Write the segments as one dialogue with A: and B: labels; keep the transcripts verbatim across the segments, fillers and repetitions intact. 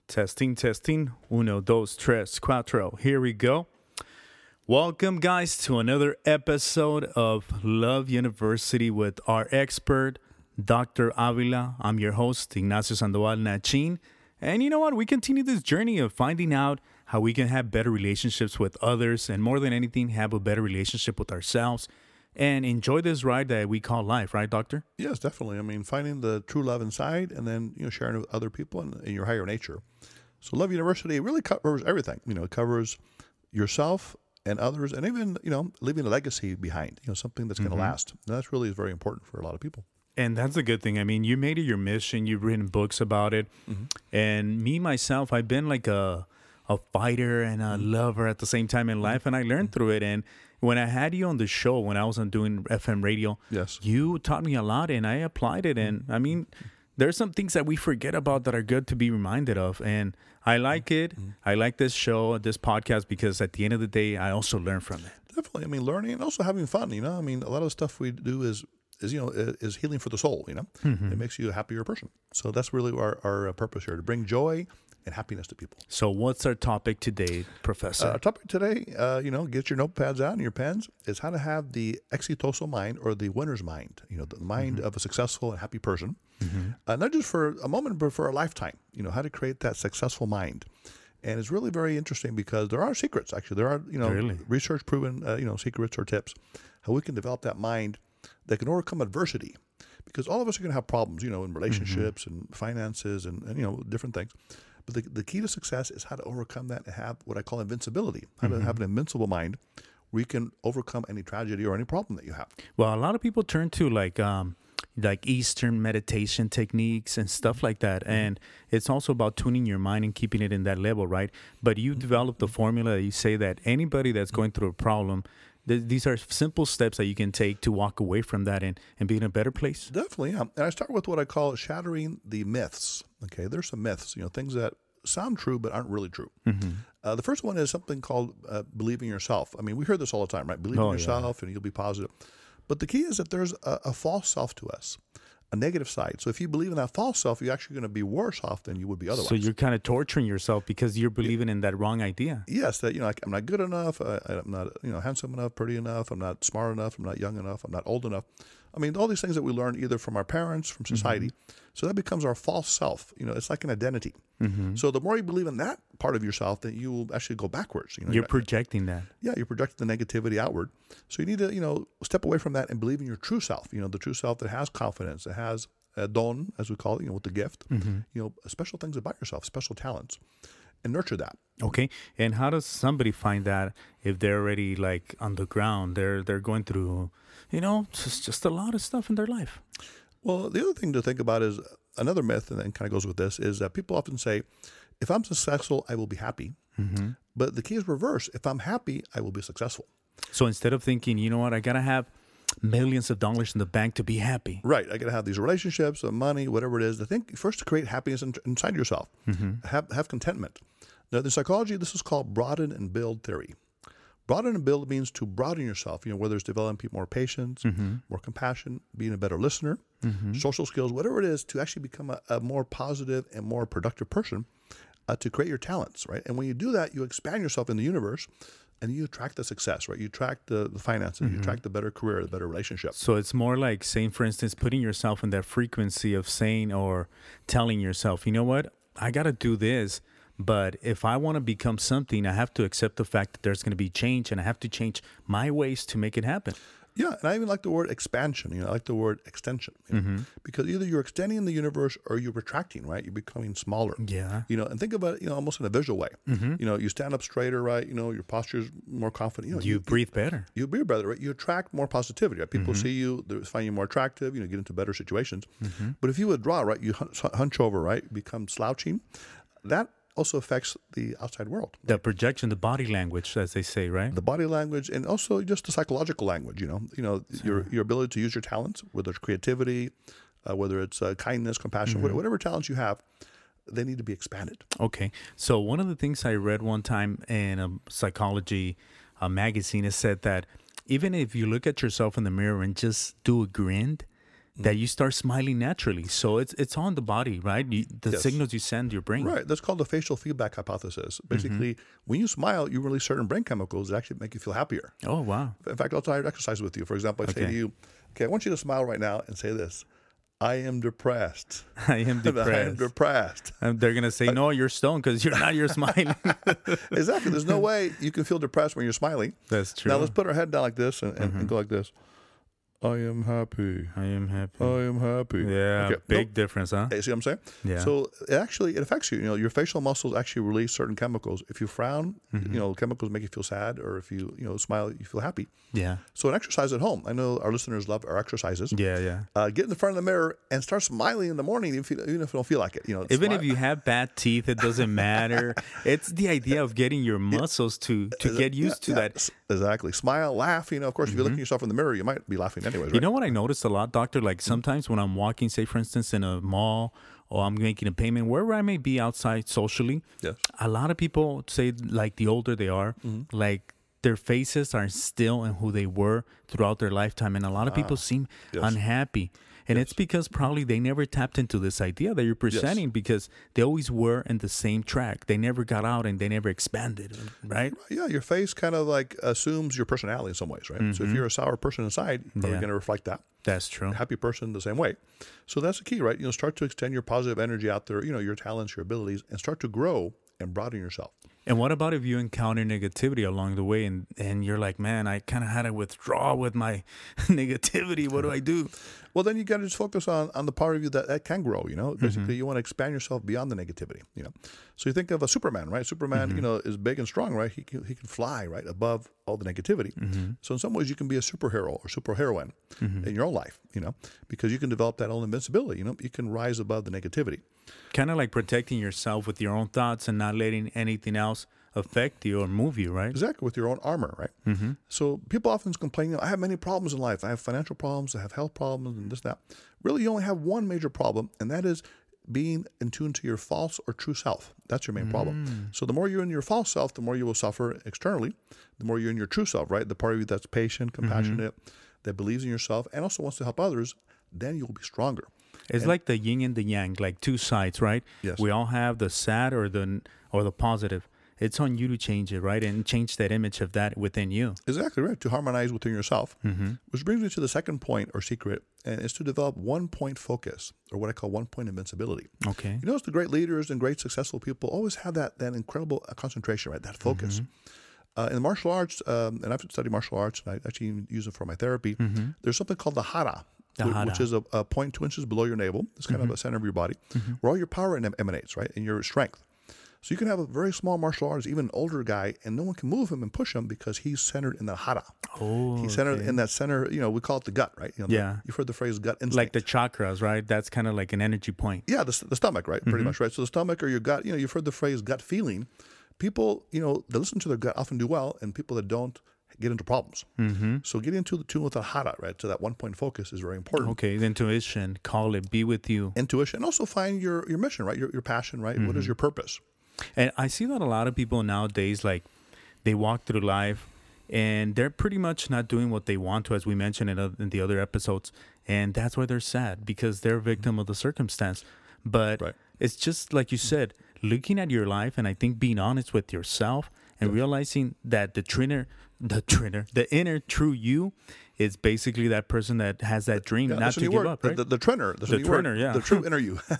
A: Testing, testing. Uno, dos, tres, cuatro. Here we go. Welcome, guys, to another episode of Love University with our expert, Doctor Avila. I'm your host, Ignacio Sandoval Nachin. And you know what? We continue this journey of finding out how we can have better relationships with others and, more than anything, have a better relationship with ourselves and enjoy this ride that we call life, right, Doctor?
B: Yes, definitely. I mean, finding the true love inside and then, you know, sharing it with other people and in your higher nature. So Love University really covers everything. You know, it covers yourself and others and even, you know, leaving a legacy behind, you know, something that's going to
A: Mm-hmm.
B: last. And that's really very important for a lot of people.
A: And that's a good thing. I mean, you made it your mission. You've written books about it.
B: Mm-hmm.
A: And me, myself, I've been like a a fighter and a lover at the same time in life. And I learned through it. And when I had you on the show, when I was on doing F M radio,
B: Yes.
A: you taught me a lot and I applied it. And I mean, there's some things that we forget about that are good to be reminded of. And I like it. I like this show, this podcast, because at the end of the day, I also learn from it.
B: Definitely. I mean, learning and also having fun, you know. I mean, a lot of the stuff we do is, is you know, i- is healing for the soul, you know.
A: Mm-hmm.
B: It makes you a happier person. So that's really our, our uh, purpose here, to bring joy and happiness to people.
A: So what's our topic today, Professor?
B: Uh, our topic today, uh, you know, get your notepads out and your pens, is how to have the exitoso mind or the winner's mind, you know, the mind of a successful and happy person. Uh, not just for a moment, but for a lifetime, you know, how to create that successful mind. And it's really very interesting because there are secrets, actually. There are, you know,
A: Really?
B: research proven, uh, you know, secrets or tips, how we can develop that mind that can overcome adversity. Because all of us are going to have problems, you know, in relationships and finances and, and, you know, different things. But the, the key to success is how to overcome that and have what I call invincibility, how to have an invincible mind where you can overcome any tragedy or any problem that you have.
A: Well, a lot of people turn to like um like Eastern meditation techniques and stuff like that. And it's also about tuning your mind and keeping it in that level, right? But you developed the formula that you say that anybody that's going through a problem, th- these are simple steps that you can take to walk away from that and, and be in a better place.
B: Definitely, yeah. And I start with what I call shattering the myths. Okay, there's some myths, you know, things that sound true but aren't really true. Uh, the first one is something called uh, believing yourself. I mean, we hear this all the time, right? Believe
A: Oh,
B: in
A: yeah.
B: yourself and you'll be positive. But the key is that there's a, a false self to us, a negative side. So if you believe in that false self, you're actually going to be worse off than you would be otherwise.
A: So you're kind of torturing yourself because you're believing in that wrong idea.
B: Yes, that, you know, like, I'm not good enough. I, I'm not, you know, handsome enough, pretty enough. I'm not smart enough. I'm not young enough. I'm not old enough. I mean, all these things that we learn either from our parents, from society. So that becomes our false self. You know, it's like an identity. So the more you believe in that part of yourself, then you will actually go backwards. You know,
A: You're projecting that.
B: yeah, you're projecting the negativity outward. So you need to, you know, step away from that and believe in your true self. You know, the true self that has confidence, that has a don, as we call it, you know, with the gift. You know, special things about yourself, special talents, and nurture that.
A: Okay. And how does somebody find that if they're already like on the ground? They're they're going through, you know, just, just a lot of stuff in their life.
B: Well, the other thing to think about is another myth, and then kind of goes with this, is that people often say, if I'm successful, I will be happy. But the key is reverse. If I'm happy, I will be successful.
A: So instead of thinking, you know what, I got to have millions of dollars in the bank to be happy.
B: Right. I got to have these relationships, uh, money, whatever it is. The thing first to create happiness in, inside yourself. Have have contentment. Now, in psychology, this is called broaden and build theory. Broaden and build means to broaden yourself. You know, whether it's developing more patience, more compassion, being a better listener, social skills, whatever it is, to actually become a, a more positive and more productive person. Uh, to create your talents, right? And when you do that, you expand yourself in the universe, and you attract the success, right? You attract the, the finances, you attract the better career, the better relationship.
A: So it's more like saying, for instance, putting yourself in that frequency of saying or telling yourself, you know what, I got to do this. But if I want to become something, I have to accept the fact that there's going to be change and I have to change my ways to make it happen.
B: Yeah, and I even like the word expansion. You know, I like the word extension, you know, because either you're extending the universe or you're retracting, right? You're becoming smaller.
A: Yeah.
B: You know, and think about it, you know, almost in a visual way. You know, you stand up straighter, right? You know, your posture's more confident. You know,
A: You breathe better.
B: you breathe better, right? You attract more positivity, right? People see you, they find you more attractive, you know, get into better situations. But if you withdraw, right, you hunch, hunch over, right, become slouching, that also affects the outside world.
A: The projection, the body language, as they say, right?
B: The body language and also just the psychological language, you know, you know, your your ability to use your talents, whether it's creativity, uh, whether it's uh, kindness, compassion, wh- whatever talents you have, they need to be expanded.
A: Okay. So one of the things I read one time in a psychology uh, magazine is said that even if you look at yourself in the mirror and just do a grin, that you start smiling naturally. So it's it's on the body, right? You, the
B: Yes.
A: signals you send your brain.
B: Right. That's called the facial feedback hypothesis. Basically, when you smile, you release certain brain chemicals that actually make you feel happier.
A: Oh, wow.
B: In fact, I'll try to exercise with you. For example, I say
A: Okay.
B: to you, okay, I want you to smile right now and say this. I am depressed.
A: I am
B: I am
A: depressed.
B: depressed.
A: And they're going to say, no, you're stoned because you're not, you're smiling.
B: Exactly. There's no way you can feel depressed when you're smiling.
A: That's true.
B: Now let's put our head down like this and, and, and go like this. I am happy.
A: I am happy.
B: I am happy.
A: yeah,
B: Okay,
A: big
B: nope.
A: difference, huh?
B: Hey, see what I'm saying?
A: Yeah.
B: So it actually it affects you. You know, your facial muscles actually release certain chemicals. If you frown,
A: Mm-hmm.
B: you know, chemicals make you feel sad, or if you you know smile, you feel happy.
A: Yeah.
B: So an exercise at home. I know our listeners love our exercises.
A: Yeah, yeah.
B: Uh, get in the front of the mirror and start smiling in the morning, even if you, even if you don't feel like it. You know,
A: Even
B: smile.
A: if you have bad teeth, it doesn't matter. It's the idea of getting your muscles to to get used to
B: Yeah,
A: that.
B: s- Exactly. Smile, laugh. You know, of course, if you look at yourself in the mirror, you might be laughing anyways. Right?
A: You know what I noticed a lot, doctor? Like sometimes when I'm walking, say for instance, in a mall or I'm making a payment, wherever I may be outside socially,
B: Yes.
A: a lot of people say like the older they are, like their faces are still in who they were throughout their lifetime. And a lot of people seem
B: Yes.
A: unhappy. And it's because probably they never tapped into this idea that you're presenting because they always were in the same track. They never got out and they never expanded, right?
B: Yeah, your face kind of like assumes your personality in some ways, right? So if you're a sour person inside, you're probably
A: Yeah.
B: going to reflect that.
A: That's true.
B: A happy person the same way. So that's the key, right? You know, start to extend your positive energy out there, you know, your talents, your abilities, and start to grow and broaden yourself.
A: And what about if you encounter negativity along the way and, and you're like, man, I kind of had to withdraw with my negativity. What do I do?
B: Well, then you got to just focus on, on the part of you that, that can grow, you know. Basically, you want to expand yourself beyond the negativity, you know. So you think of a Superman, right? Superman, you know, is big and strong, right? He can, he can fly, right, above all the negativity. So in some ways, you can be a superhero or superheroine in your own life, you know, because you can develop that own invincibility, you know. You can rise above the negativity.
A: Kind of like protecting yourself with your own thoughts and not letting anything else affect you or move you, right?
B: Exactly, with your own armor, right? Mm-hmm. So people often complain, you know, I have many problems in life. I have financial problems, I have health problems, and this, that. Really, you only have one major problem, and that is being in tune to your false or true self. That's your main problem. So the more you're in your false self, the more you will suffer externally. The more you're in your true self, right? The part of you that's patient, compassionate, that believes in yourself, and also wants to help others, then you'll be stronger.
A: It's like the yin and the yang, like two sides, right?
B: Yes.
A: We all have the sad or the or the positive. It's on you to change it, right? And change that image of that within you.
B: Exactly right, to harmonize within yourself. Mm-hmm. Which brings me to the second point or secret, and it's to develop one-point focus, or what I call one-point invincibility.
A: Okay.
B: You notice the great leaders and great successful people always have that that incredible uh, concentration, right? That focus.
A: Mm-hmm.
B: Uh, in martial arts, um, and I've studied martial arts, and I actually even use it for my therapy,
A: Mm-hmm.
B: there's something called the hara,
A: The
B: whi-
A: hara.
B: which is a, a point two inches below your navel. It's kind
A: Mm-hmm.
B: of a center of your body, where all your power em- emanates, right? And your strength. So you can have a very small martial artist, even an older guy, and no one can move him and push him because he's centered in the hara.
A: Oh,
B: He's centered
A: okay.
B: in that center, you know, we call it the gut, right? You know, the-
A: Yeah.
B: you've heard the phrase gut instinct.
A: Like the chakras, right? That's kind of like an energy point.
B: Yeah, the, the stomach, right?
A: Mm-hmm.
B: Pretty much, right? So the stomach or your gut, you know, you've heard the phrase gut feeling. People, you know, that listen to their gut often do well, and people that don't get into problems.
A: Mm-hmm.
B: So getting into the tune with the hara, right? So that one point focus is very important.
A: Okay, the intuition, call it, be with you.
B: Intuition, and also find your, your mission, right? Your, your passion, right? What is
A: Mm-hmm.
B: your purpose?
A: And I see that a lot of people nowadays, like, they walk through life and they're pretty much not doing what they want to, as we mentioned in, oth- in the other episodes. And that's why they're sad, because they're a victim of the circumstance. But
B: Right.
A: it's just like you said, looking at your life and I think being honest with yourself and realizing that the trainer, the trainer, the inner true you is basically that person that has that dream
B: Yeah,
A: not
B: that's
A: to
B: a new
A: give
B: word.
A: up, right?
B: The, the, the trainer. That's a
A: The
B: new word.
A: trainer, yeah.
B: The true inner you.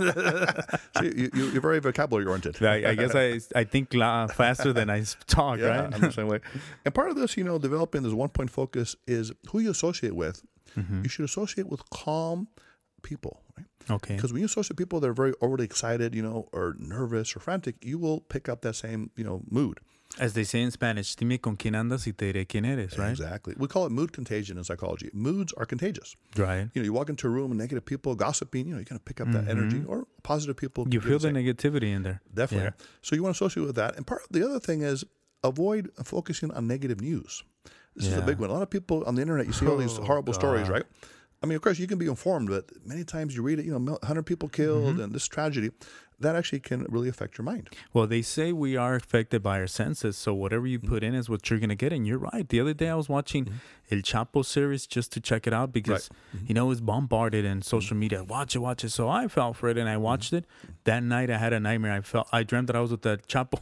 B: so you, you, you're very vocabulary oriented.
A: I, I guess I I think la- faster than I s- talk,
B: Yeah,
A: right?
B: I'm the same way. And part of this, you know, developing this one point focus is who you associate with.
A: Mm-hmm.
B: You should associate with calm people, right?
A: Okay.
B: Because when you associate people that are very overly excited, you know, or nervous or frantic, you will pick up that same, you know, mood.
A: As they say in Spanish, dime con quién andas y te diré quién eres, right?
B: Exactly. We call it mood contagion in psychology. Moods are contagious.
A: Right.
B: You know, you walk into a room and negative people gossiping, you know, you're going to pick up that energy, or positive people.
A: You
B: do
A: feel
B: the
A: the
B: same.
A: negativity in there.
B: Definitely.
A: Yeah.
B: So you want to associate with that. And part of the other thing is avoid focusing on negative news. This is a
A: Yeah.
B: big one. A lot of people on the internet, you see all these
A: Oh,
B: horrible stories,
A: God.
B: right? I mean, of course, you can be informed, but many times you read it, you know, one hundred people killed
A: Mm-hmm.
B: and this tragedy, that actually can really affect your mind.
A: Well, they say we are affected by our senses, so whatever you put in is what you're gonna get. And you're right. The other day I was watching El Chapo series just to check it out because you know it's bombarded in social media. Watch it, watch it. So I fell for it and I watched it. That night I had a nightmare. I felt I dreamt that I was with the Chapo,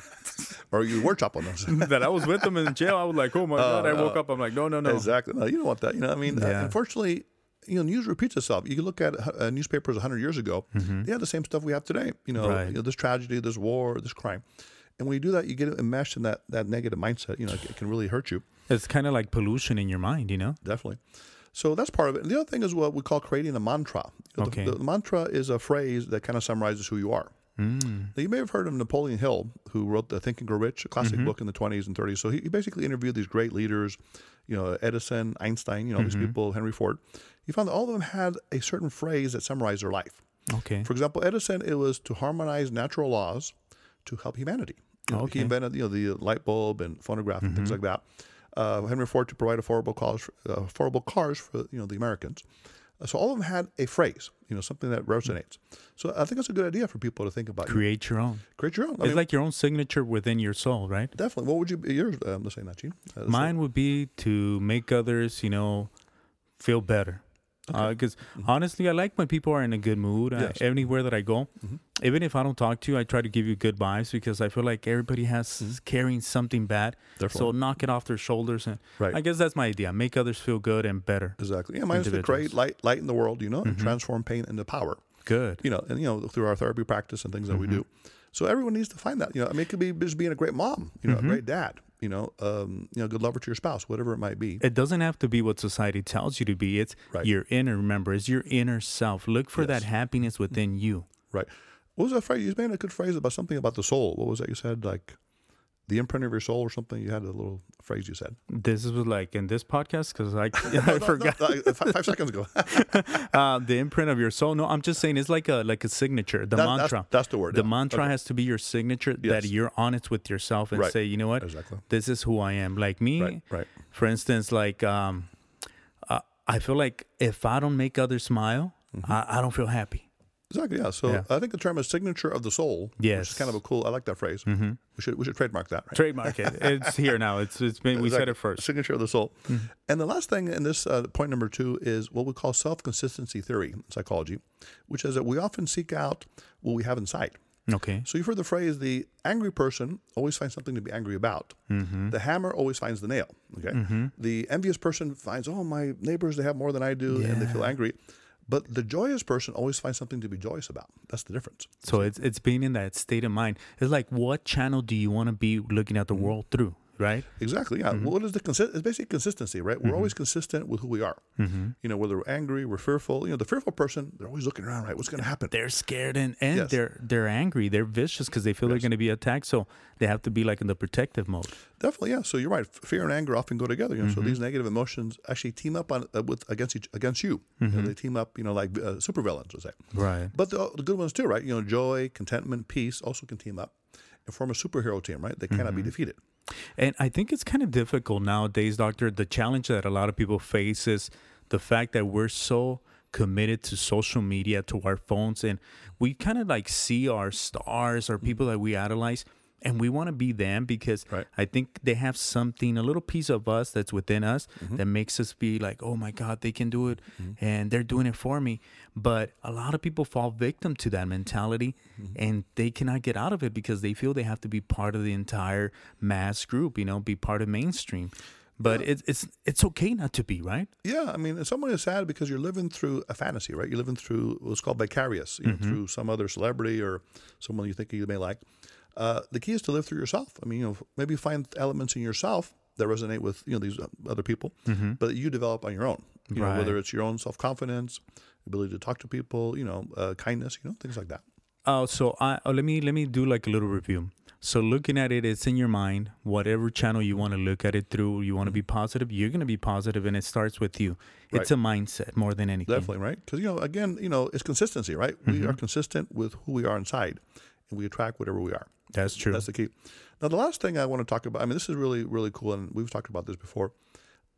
B: Or you were chopping those.
A: that I was with him in jail. I was like, oh my god! I woke up. I'm like, no, no, no.
B: Exactly. No, you don't want that. You know, I mean, uh,
A: Yeah.
B: unfortunately, you know, news repeats itself. You can look at uh, newspapers one hundred years ago. They had the same stuff we have today. You know,
A: Right.
B: you know, this tragedy, this war, this crime. And when you do that, you get enmeshed in that, that negative mindset. You know, it, it can really hurt you.
A: It's kind of like pollution in your mind, you know.
B: Definitely. So that's part of it. And the other thing is what we call creating a mantra. You know,
A: Okay.
B: the, the mantra is a phrase that kind of summarizes who you are.
A: Mm.
B: Now, you may have heard of Napoleon Hill, who wrote the Think and Grow Rich, a classic
A: Mm-hmm.
B: book in the twenties and thirties. So he, he basically interviewed these great leaders, you know, Edison, Einstein, you know,
A: Mm-hmm.
B: these people, Henry Ford. He found that all of them had a certain phrase that summarized their life.
A: Okay.
B: For example, Edison, it was to harmonize natural laws to help humanity. You know,
A: Okay.
B: He invented, you know, the light bulb and phonograph and things like that. Uh, Henry Ford to provide affordable cars, uh, affordable cars for you know the Americans. Uh, so all of them had a phrase, you know, something that resonates. So I think it's a good idea for people to think about.
A: Create your own.
B: Create your own. I
A: It's
B: mean,
A: like your own signature within your soul, right?
B: definitely. What would you be yours? Um, let's say that, Gene. Uh, let's
A: Mine would be to make others, you know, feel better. Because honestly, I like when people are in a good mood.
B: Yes.
A: I, anywhere that I go, even if I don't talk to you, I try to give you good vibes because I feel like everybody has is carrying something bad. So
B: Definitely.
A: knock it off their shoulders, and
B: Right.
A: I guess that's my idea: make others feel good and better.
B: Exactly. Yeah, mine is to
A: Individuals.
B: create light, light in the world, you know, and transform pain into power.
A: Good.
B: You know, and you know through our therapy practice and things that we do. So everyone needs to find that. You know, I mean, it could be just being a great mom, you know, a great dad, you know, um, you know, good lover to your spouse, whatever it might be.
A: It doesn't have to be what society tells you to be. It's
B: Right.
A: your inner. Remember, it's your inner self. Look for
B: Yes.
A: that happiness within you.
B: Right. What was that phrase? You made a good phrase about something about the soul. What was that you said? Like the imprint of your soul or something? You had a little phrase you said.
A: This was like in this podcast because I,
B: No,
A: I
B: no,
A: forgot.
B: no, uh, five, five seconds ago.
A: uh, the imprint of your soul. No, I'm just saying it's like a like a signature. The
B: That-
A: mantra.
B: That's, that's the word.
A: the
B: yeah.
A: mantra
B: Okay.
A: has to be your signature
B: Yes.
A: that you're honest with yourself and
B: Right.
A: say, you know what,
B: Exactly.
A: this is who I am. Like me,
B: Right. Right.
A: for instance, like um, uh, I feel like if I don't make others smile, I, I don't feel happy.
B: Exactly. Yeah. So
A: Yeah.
B: I think the term is signature of the soul. Which
A: Yes.
B: is kind of a cool. I like that phrase. Mm-hmm. We should we should trademark that. Right?
A: Trademark it. It's here now. It's it's been we said
B: Exactly.
A: it first.
B: Signature of the soul. And the last thing in this uh, point number two is what we call self-consistency theory in psychology, which is that we often seek out what we have inside.
A: Okay.
B: So you've heard the phrase, the angry person always finds something to be angry about.
A: Mm-hmm.
B: The hammer always finds the nail. Okay. The envious person finds, oh, my neighbors, they have more than I do, and they feel
A: Yeah.
B: angry. But the joyous person always finds something to be joyous about. That's the difference.
A: So it's it's being in that state of mind. It's like, what channel do you want to be looking at the world through, right?
B: Exactly. Yeah.
A: Mm-hmm.
B: What is the consi- It's basically consistency, right? We're always consistent with who we are.
A: Mm-hmm.
B: You know, whether we're angry, we're fearful. You know, the fearful person, they're always looking around, right? What's going to happen?
A: They're scared and, and
B: Yes.
A: they're they're angry. They're vicious because they feel
B: Yes.
A: they're going to be attacked. So they have to be like in the protective mode.
B: Definitely, yeah. So you're right. F- Fear and anger often go together. You know, so these negative emotions actually team up on uh, with against each against you. You know, they team up. You know, like uh, supervillains, let's say.
A: Right.
B: But the, the good ones too, right? You know, joy, contentment, peace also can team up and form a superhero team, right? They cannot be defeated.
A: And I think it's kind of difficult nowadays, Doctor. The challenge that a lot of people face is the fact that we're so committed to social media, to our phones, and we kind of like see our stars or people that we idolize, and we want to be them because
B: Right.
A: I think they have something, a little piece of us that's within us that makes us be like, oh my God, they can do it, and they're doing it for me. But a lot of people fall victim to that mentality, and they cannot get out of it because they feel they have to be part of the entire mass group, you know, be part of mainstream. But it's it's it's okay not to be, right?
B: Yeah, I mean, someone is sad because you're living through a fantasy, right? You're living through what's called vicarious, you know, through some other celebrity or someone you think you may like. Uh, the key is to live through yourself. I mean, you know, maybe find elements in yourself that resonate with you know these other people, but you develop on your own. You know,
A: Right.
B: whether it's your own self confidence, ability to talk to people, you know, uh, kindness, you know, things like that.
A: Oh, so I oh, let me let me do like a little review. So looking at it, it's in your mind. Whatever channel you want to look at it through, you want to be positive. You're going to be positive, and it starts with you. It's a mindset more than anything.
B: Definitely, right? Because you know, again, you know, it's consistency, right? We are consistent with who we are inside, and we attract whatever we are.
A: That's true.
B: That's the key. Now, the last thing I want to talk about, I mean, this is really, really cool, and we've talked about this before.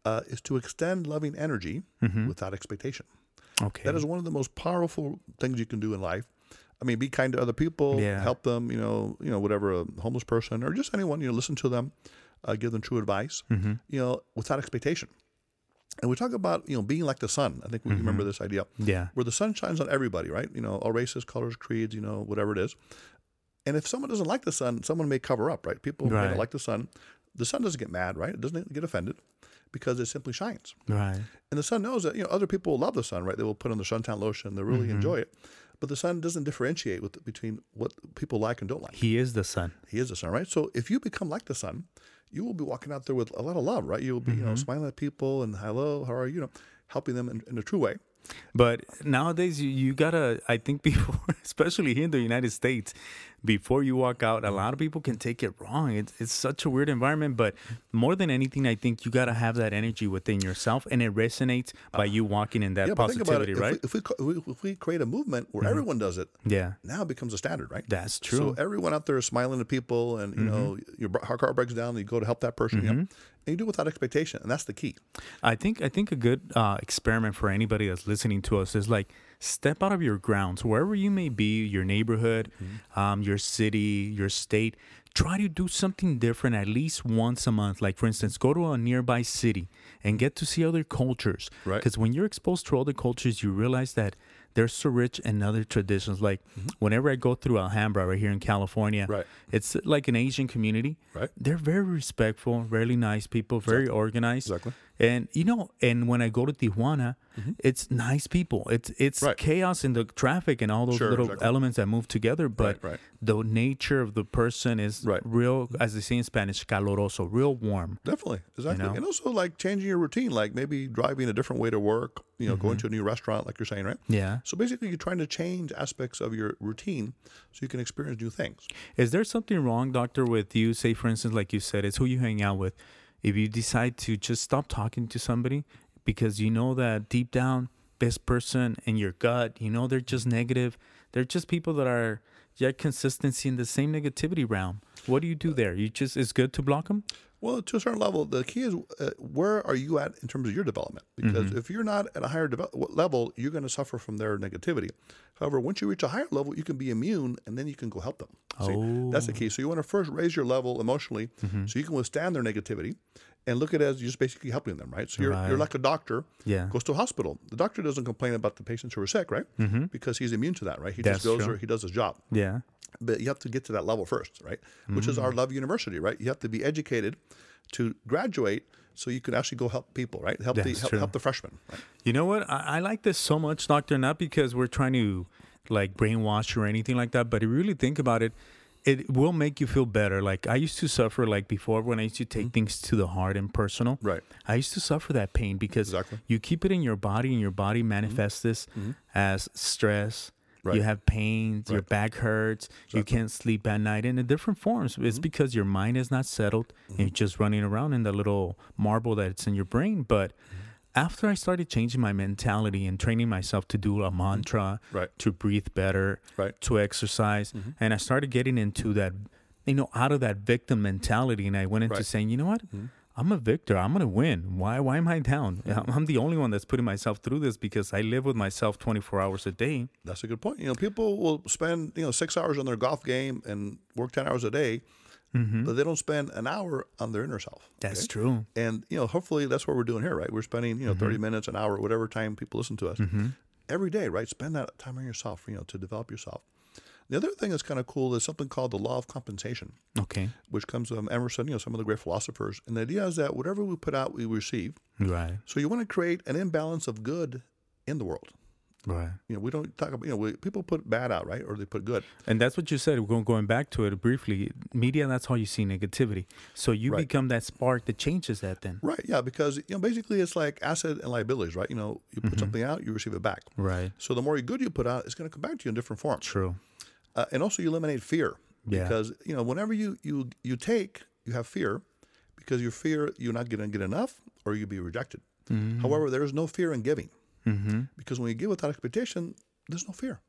B: uh, is to extend loving energy
A: Mm-hmm.
B: without expectation.
A: Okay.
B: That is one of the most powerful things you can do in life. I mean, be kind to other people,
A: Yeah.
B: help them, you know, you know, whatever, a homeless person or just anyone, you know, listen to them, uh, give them true advice,
A: Mm-hmm.
B: you know, without expectation. And we talk about, you know, being like the sun. I think we
A: Mm-hmm.
B: remember this idea
A: Yeah.
B: where the sun shines on everybody, right? You know, all races, colors, creeds, you know, whatever it is. And if someone doesn't like the sun, someone may cover up, right? People may
A: Right.
B: not like the sun. The sun doesn't get mad, right? It doesn't get offended because it simply shines.
A: Right.
B: And the sun knows that, you know, other people love the sun, right? They will put on the suntan lotion. They really
A: Mm-hmm.
B: enjoy it. But the sun doesn't differentiate with between what people like and don't like.
A: He is the sun.
B: He is the sun, right? So if you become like the sun, you will be walking out there with a lot of love, right? You will be, you know, smiling at people and hello, how are you? You know, helping them in, in a true way.
A: But nowadays, you, you gotta, I think before, especially here in the United States, before you walk out, a lot of people can take it wrong. It's, it's such a weird environment. But more than anything, I think you gotta have that energy within yourself, and it resonates by you walking in that
B: Yeah, but think about
A: positivity,
B: it.
A: right?
B: If we, if, we, if we create a movement where everyone does it,
A: Yeah,
B: now it becomes a standard, right?
A: that's true.
B: So everyone out there is smiling at people, and you know your br- car breaks down, and you go to help that person, you know, and you do it without expectation, and that's the key.
A: I think I think a good uh, experiment for anybody that's listening to us is like step out of your grounds, wherever you may be, your neighborhood, um, your city, your state. Try to do something different at least once a month. Like, for instance, go to a nearby city and get to see other cultures.
B: Right.
A: Because when you're exposed to other cultures, you realize that they're so rich in other traditions. Like, whenever I go through Alhambra right here in California,
B: Right.
A: it's like an Asian community.
B: Right.
A: They're very respectful, really nice people, very organized.
B: Exactly.
A: And you know, and when I go to Tijuana, it's nice people. It's it's
B: Right.
A: chaos in the traffic and all those
B: Sure,
A: little
B: exactly.
A: elements that move together. But
B: Right, right.
A: the nature of the person is
B: Right.
A: real, as they say in Spanish, caloroso, real warm.
B: Definitely, exactly,
A: know?
B: and also like changing your routine, like maybe driving a different way to work, you know, going to a new restaurant, like you're saying, right?
A: Yeah.
B: So basically, you're trying to change aspects of your routine so you can experience new things.
A: Is there something wrong, doctor, with you? Say, for instance, like you said, it's who you hang out with. If you decide to just stop talking to somebody because you know that deep down, this person in your gut, you know, they're just negative. They're just people that are yet consistency in the same negativity realm. What do you do there? You just, it's good to block them?
B: Well, to a certain level, the key is uh, where are you at in terms of your development? Because if you're not at a higher devel- level, you're going to suffer from their negativity. However, once you reach a higher level, you can be immune, and then you can go help them. See, that's the key. So you want to first raise your level emotionally, so you can withstand their negativity, and look at it as just basically helping them, right? So you're
A: Right.
B: you're like a doctor,
A: Yeah.
B: goes to a hospital. The doctor doesn't complain about the patients who are sick, right? Because he's immune to that, right? He
A: That's
B: just goes
A: true.
B: there, he does his job.
A: Yeah.
B: But you have to get to that level first, right? Which is our Love University, right? You have to be educated to graduate so you can actually go help people, right? Help the
A: That's
B: help,
A: true.
B: help the freshmen. Right?
A: You know what? I, I like this so much, doctor, not because we're trying to like brainwash you or anything like that, but if you really think about it, it will make you feel better. Like I used to suffer like before when I used to take things to the heart and personal.
B: Right.
A: I used to suffer that pain because
B: Exactly.
A: you keep it in your body and your body manifests this as stress.
B: Right.
A: You have pain, your
B: Right.
A: back hurts, you can't sleep at night in the different forms. It's because your mind is not settled and you're just running around in the little marble that's in your brain. But after I started changing my mentality and training myself to do a mantra,
B: Right.
A: to breathe better,
B: Right.
A: to exercise, and I started getting into that, you know, out of that victim mentality, and I went into
B: Right.
A: saying, you know what? I'm a victor. I'm gonna win. Why? Why am I down? I'm- I'm the only one that's putting myself through this because I live with myself twenty-four hours a day.
B: That's a good point. You know, people will spend, you know, six hours on their golf game and work ten hours a day, but they don't spend an hour on their inner self.
A: That's
B: okay?
A: true.
B: And, you know, hopefully that's what we're doing here, right? We're spending, you know, thirty minutes, an hour, whatever time people listen to us every day, right? Spend that time on yourself, you know, to develop yourself. The other thing that's kind of cool is something called the law of compensation,
A: Okay.
B: which comes from Emerson, you know, some of the great philosophers. And the idea is that whatever we put out, we receive.
A: Right.
B: So you want to create an imbalance of good in the world.
A: Right.
B: You know, we don't talk about, you know, we, people put bad out, right? Or they put good.
A: And that's what you said. We're going, going back to it briefly. Media, that's how you see negativity. So you
B: Right.
A: become that spark that changes that then.
B: Right, yeah, because, you know, basically it's like asset and liabilities, right? You know, you put something out, you receive it back.
A: Right.
B: So the more good you put out, it's going to come back to you in different forms.
A: True.
B: Uh, and also you eliminate fear.
A: Yeah.
B: Because, you know, whenever you, you, you take, you have fear because you fear you're not going to get enough or you'll be rejected. However, there is no fear in giving
A: Mm-hmm.
B: because when you give without expectation, there's no fear.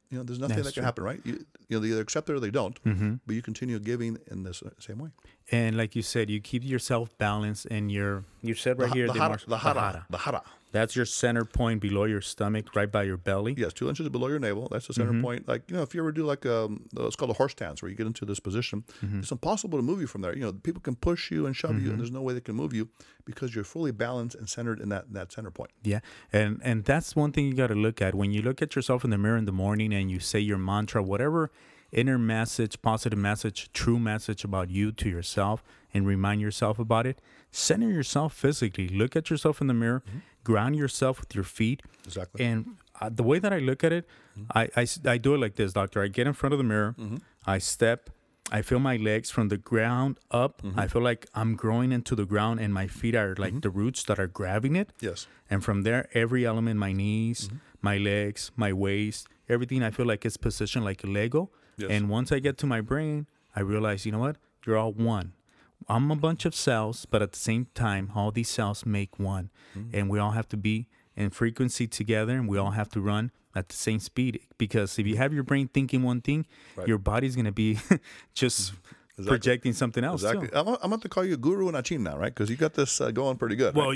B: You know, there's nothing
A: That's
B: that can
A: true.
B: happen, right? You, you know, they either accept it or they don't,
A: Mm-hmm.
B: but you continue giving in this uh, same way.
A: And like you said, you keep yourself balanced and your, you said right
B: the,
A: here,
B: the,
A: the,
B: hara,
A: martial-
B: the, hara, the hara.
A: That's your center point below your stomach, right by your belly.
B: Yes, two inches below your navel. That's the center
A: Mm-hmm.
B: point. Like, you know, if you ever do like um, it's called a horse stance, where you get into this position,
A: Mm-hmm.
B: it's impossible to move you from there. You know, people can push you and shove you, and there's no way they can move you because you're fully balanced and centered in that, that center point.
A: Yeah. And and that's one thing you got to look at. When you look at yourself in the mirror in the morning and you say your mantra, whatever inner message, positive message, true message about you to yourself, and remind yourself about it, center yourself physically. Look at yourself in the mirror,
B: Mm-hmm.
A: ground yourself with your feet.
B: Exactly.
A: And uh, the way that I look at it,
B: Mm-hmm.
A: I, I s- I do it like this, doctor. I get in front of the mirror, I step, I feel my legs from the ground up.
B: Mm-hmm.
A: I feel like I'm growing into the ground and my feet are like the roots that are grabbing it.
B: Yes.
A: And from there, every element, my knees, my legs, my waist, everything, I feel like it's positioned like a Lego.
B: Yes.
A: And once I get to my brain, I realize, you know what? You're all one. I'm a bunch of cells, but at the same time, all these cells make one. And we all have to be in frequency together, and we all have to run at the same speed. Because if you have your brain thinking one thing,
B: Right.
A: your body's going to be just
B: Exactly.
A: projecting something else.
B: Exactly.
A: Too.
B: I'm, I'm about to call you Guru and Achin now, right? Because you got this uh, going pretty good.
A: Well,
B: right?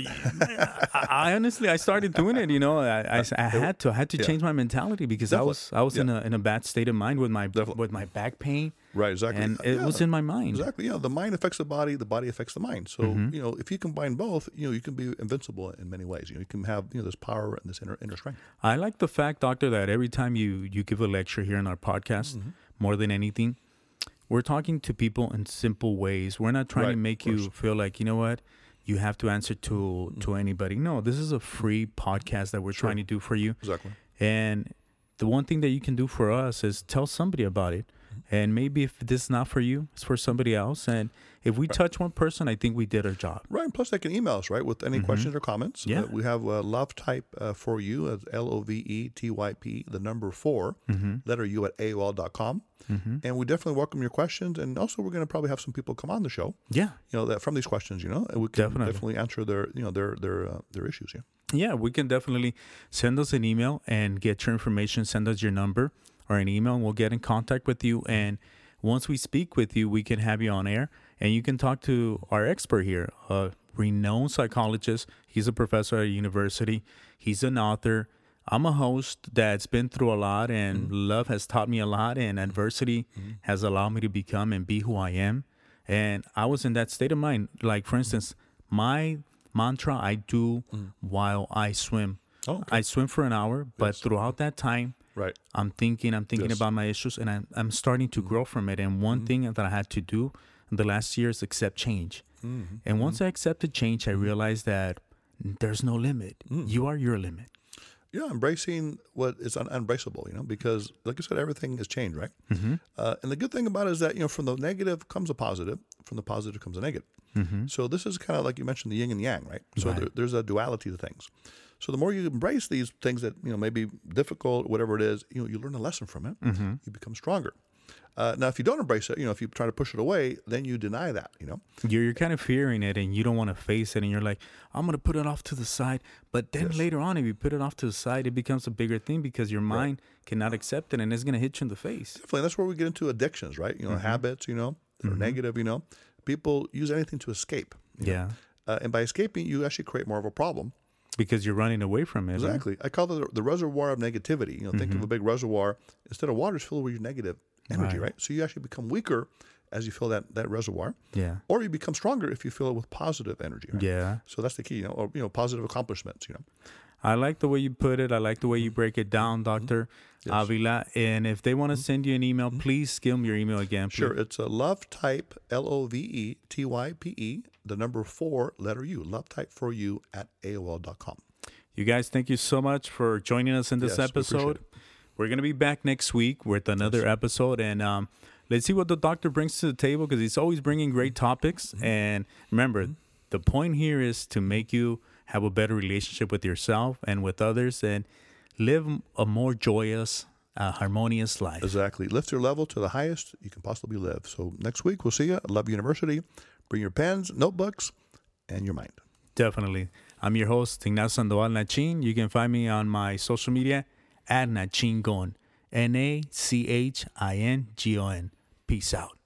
A: I, I honestly, I started doing it. You know, I, I, I had to, I had to
B: Yeah.
A: change my mentality because I
B: Definitely.
A: was, I was in
B: Yeah.
A: a in a bad state of mind with my
B: Definitely.
A: with my back pain,
B: Right, exactly.
A: and it
B: Yeah,
A: was in my mind.
B: Exactly. Yeah, the mind affects the body, the body affects the mind. So,
A: Mm-hmm.
B: you know, if you combine both, you know, you can be invincible in many ways. You know, you can have, you know, this power and this inner inner strength.
A: I like the fact, doctor, that every time you you give a lecture here in our podcast,
B: Mm-hmm.
A: more than anything, we're talking to people in simple ways. We're not trying
B: Right,
A: to make
B: of
A: you feel like, you know what, you have to answer to to anybody. No, this is a free podcast that we're
B: Sure.
A: trying to do for you.
B: Exactly.
A: And the one thing that you can do for us is tell somebody about it. And maybe if this is not for you, it's for somebody else. And if we touch one person, I think we did our job.
B: Right. And plus, they can email us, right, with any questions or comments.
A: Yeah.
B: Uh, we have uh, Love Type uh, for you, as L O V E T Y P, the number four, letter U at A O L dot com. And we definitely welcome your questions. And also, we're going to probably have some people come on the show,
A: Yeah.
B: you know, that from these questions, you know, and we can
A: Definitely.
B: definitely answer their, you know, their their uh, their issues. Yeah.
A: Yeah, we can definitely send us an email and get your information. Send us your number or an email, and we'll get in contact with you. And once we speak with you, we can have you on air, and you can talk to our expert here, a renowned psychologist. He's a professor at a university. He's an author. I'm a host that's been through a lot, and love has taught me a lot, and adversity has allowed me to become and be who I am. And I was in that state of mind. Like, for instance, my mantra I do while I swim.
B: Oh, okay.
A: I swim for an hour, but throughout that time,
B: Right.
A: I'm thinking, I'm thinking
B: Yes.
A: about my issues, and I'm, I'm starting to grow from it. And one thing that I had to do in the last year is accept change. And once I accepted change, I realized that there's no limit. You are your limit.
B: Yeah, embracing what is un- unembraceable, you know, because like I said, everything has changed, right? Mm-hmm. Uh, and the good thing about it is that, you know, from the negative comes a positive, from the positive comes a negative. Mm-hmm. So this is kind of like you mentioned, the yin and yang, right? So
A: Right.
B: There, there's a duality to things. So the more you embrace these things that, you know, may be difficult, whatever it is, you know, you learn a lesson from it. Mm-hmm. You become stronger. Uh, now, if you don't embrace it, you know, if you try to push it away, then you deny that, you know.
A: You're, you're kind of fearing it, and you don't want to face it, and you're like, I'm going to put it off to the side. But then
B: Yes.
A: later on, if you put it off to the side, it becomes a bigger thing because your mind cannot accept it, and it's going to hit you in the face.
B: Definitely. That's where we get into addictions, right? You know,
A: Mm-hmm.
B: habits, you know, that are negative, you know. People use anything to escape. you know.
A: Yeah.
B: Uh, and by escaping, you actually create more of a problem.
A: Because you're running away from it. right?
B: Exactly. I call it the, the reservoir of negativity. You know, think of a big reservoir. Instead of water, it's filled with your negative energy,
A: Right.
B: right? So you actually become weaker as you fill that, that reservoir.
A: Yeah.
B: Or you become stronger if you fill it with positive energy. Right?
A: Yeah.
B: So that's the key, you know, or, you know, positive accomplishments, you know.
A: I like the way you put it. I like the way you break it down, Doctor Avila. And if they want to send you an email, please give them your email again. Please.
B: Sure. It's a love type, L O V E T Y P E, the number four, letter U, love type for you at A O L dot com.
A: You guys, thank you so much for joining us in this
B: Yes, we appreciate
A: episode.
B: it.
A: We're going to be back next week with another episode. And um, let's see what the doctor brings to the table, because he's always bringing great topics. And remember, the point here is to make you have a better relationship with yourself and with others, and live a more joyous, uh, harmonious life.
B: Exactly. Lift your level to the highest you can possibly live. So next week, we'll see you at Love University. Bring your pens, notebooks, and your mind.
A: Definitely. I'm your host, Ignacio Sandoval Nachin. You can find me on my social media at Nachin Gon. N A C H I N G O N. Peace out.